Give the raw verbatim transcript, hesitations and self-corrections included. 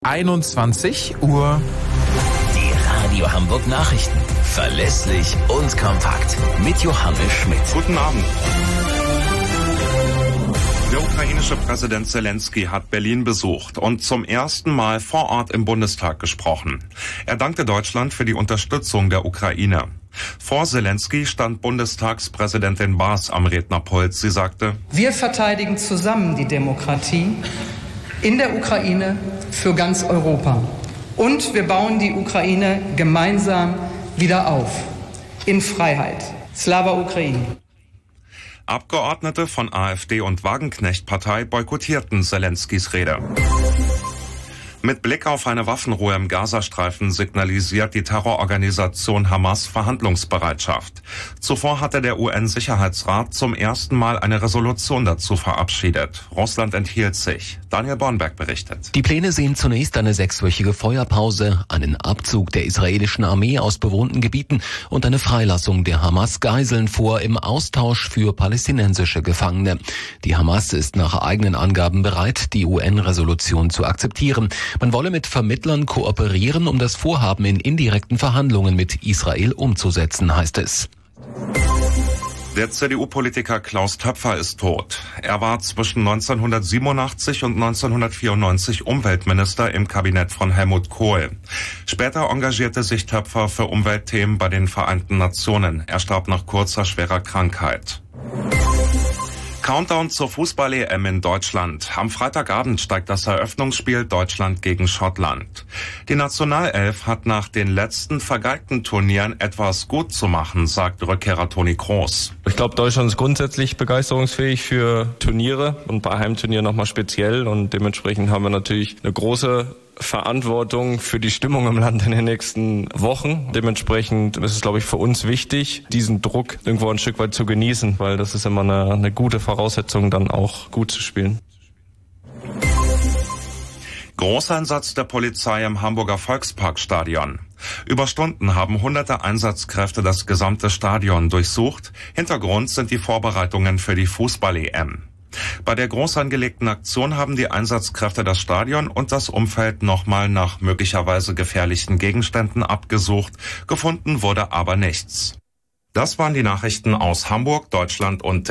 einundzwanzig Uhr. Die Radio Hamburg Nachrichten. Verlässlich und kompakt. Mit Johannes Schmidt. Guten Abend. Der ukrainische Präsident Zelensky hat Berlin besucht und zum ersten Mal vor Ort im Bundestag gesprochen. Er dankte Deutschland für die Unterstützung der Ukraine. Vor Zelensky stand Bundestagspräsidentin Baas am Rednerpult. Sie sagte: Wir verteidigen zusammen die Demokratie in der Ukraine für ganz Europa. Und wir bauen die Ukraine gemeinsam wieder auf. In Freiheit. Slava Ukraini. Abgeordnete von AfD und Wagenknecht-Partei boykottierten Zelenskys Rede. Mit Blick auf eine Waffenruhe im Gazastreifen signalisiert die Terrororganisation Hamas Verhandlungsbereitschaft. Zuvor hatte der U N-Sicherheitsrat zum ersten Mal eine Resolution dazu verabschiedet. Russland enthielt sich. Daniel Bornberg berichtet. Die Pläne sehen zunächst eine sechswöchige Feuerpause, einen Abzug der israelischen Armee aus bewohnten Gebieten und eine Freilassung der Hamas-Geiseln vor im Austausch für palästinensische Gefangene. Die Hamas ist nach eigenen Angaben bereit, die U N-Resolution zu akzeptieren. Man wolle mit Vermittlern kooperieren, um das Vorhaben in indirekten Verhandlungen mit Israel umzusetzen, heißt es. Der C D U-Politiker Klaus Töpfer ist tot. Er war zwischen neunzehnhundertsiebenundachtzig und neunzehnhundertvierundneunzig Umweltminister im Kabinett von Helmut Kohl. Später engagierte sich Töpfer für Umweltthemen bei den Vereinten Nationen. Er starb nach kurzer, schwerer Krankheit. Countdown zur Fußball-E M in Deutschland. Am Freitagabend steigt das Eröffnungsspiel Deutschland gegen Schottland. Die Nationalelf hat nach den letzten vergeigten Turnieren etwas gut zu machen, sagt Rückkehrer Toni Kroos. Ich glaube, Deutschland ist grundsätzlich begeisterungsfähig für Turniere und bei Heimturnieren nochmal speziell. Und dementsprechend haben wir natürlich eine große Verantwortung für die Stimmung im Land in den nächsten Wochen. Dementsprechend ist es, glaube ich, für uns wichtig, diesen Druck irgendwo ein Stück weit zu genießen, weil das ist immer eine, eine gute Voraussetzung, dann auch gut zu spielen. Großeinsatz der Polizei im Hamburger Volksparkstadion. Über Stunden haben hunderte Einsatzkräfte das gesamte Stadion durchsucht. Hintergrund sind die Vorbereitungen für die Fußball-E M. Bei der groß angelegten Aktion haben die Einsatzkräfte das Stadion und das Umfeld nochmal nach möglicherweise gefährlichen Gegenständen abgesucht. Gefunden wurde aber nichts. Das waren die Nachrichten aus Hamburg, Deutschland und